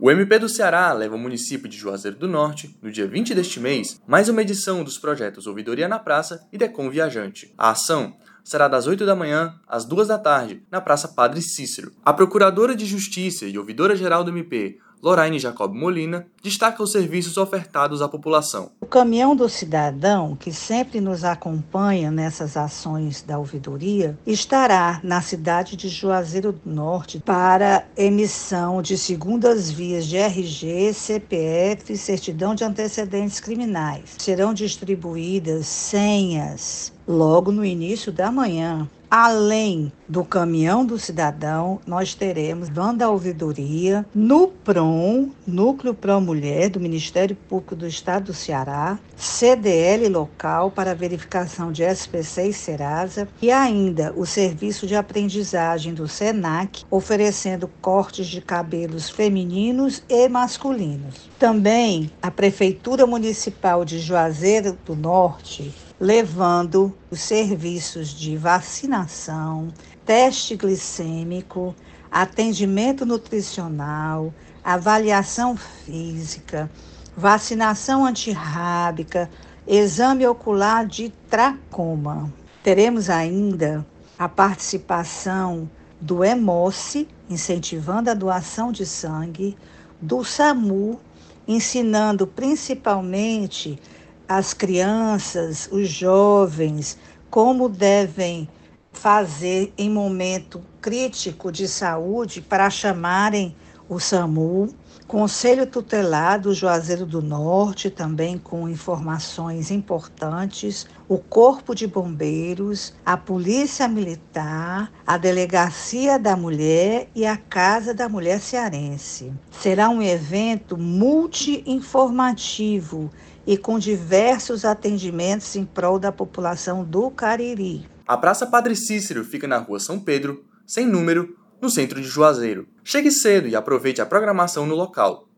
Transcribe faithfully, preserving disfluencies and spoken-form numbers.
O M P do Ceará leva ao município de Juazeiro do Norte, no dia vinte deste mês, mais uma edição dos projetos Ouvidoria na Praça e Decom Viajante. A ação será das oito da manhã às duas da tarde, na Praça Padre Cícero. A Procuradora de Justiça e Ouvidora-Geral do M P, Loraine Jacob Molina, destaca os serviços ofertados à população. O Caminhão do Cidadão, que sempre nos acompanha nessas ações da ouvidoria, estará na cidade de Juazeiro do Norte para emissão de segundas vias de R G, C P F e certidão de antecedentes criminais. Serão distribuídas senhas logo no início da manhã. Além do Caminhão do Cidadão, nós teremos banda ouvidoria no PROM, Núcleo Pró Mulher do Ministério Público do Estado do Ceará, C D L local para verificação de S P C e Serasa e ainda o Serviço de Aprendizagem do SENAC, oferecendo cortes de cabelos femininos e masculinos. Também a Prefeitura Municipal de Juazeiro do Norte, levando os serviços de vacinação, teste glicêmico, atendimento nutricional, avaliação física, vacinação antirrábica, exame ocular de tracoma. Teremos ainda a participação do Hemossi, incentivando a doação de sangue, do SAMU, ensinando principalmente as crianças, os jovens, como devem fazer em momento crítico de saúde para chamarem o SAMU. Conselho Tutelar do Juazeiro do Norte, também com informações importantes, o Corpo de Bombeiros, a Polícia Militar, a Delegacia da Mulher e a Casa da Mulher Cearense. Será um evento multi-informativo e com diversos atendimentos em prol da população do Cariri. A Praça Padre Cícero fica na Rua São Pedro, sem número, no centro de Juazeiro. Chegue cedo e aproveite a programação no local.